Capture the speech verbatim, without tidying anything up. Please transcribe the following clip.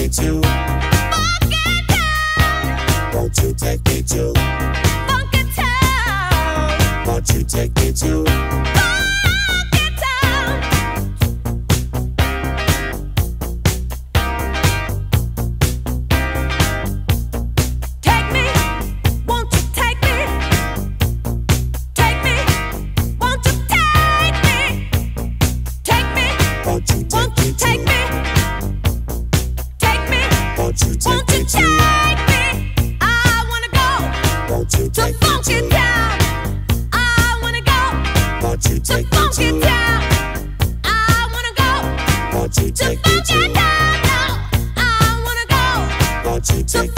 me to Funky Town? Won't you take me to Funky Town? Won't you take me to Funky Town? Take me, won't you take me? Take me, won't you take me? Take me, Won't you take won't me you to take me? Take me, Won't you take won't you me to take me? I wanna go Won't you to take me Funky to Town. I wanna go Won't you to take me Funky to Town. I wanna go Won't you to take me Funky to Town. No, I wanna go Won't you to take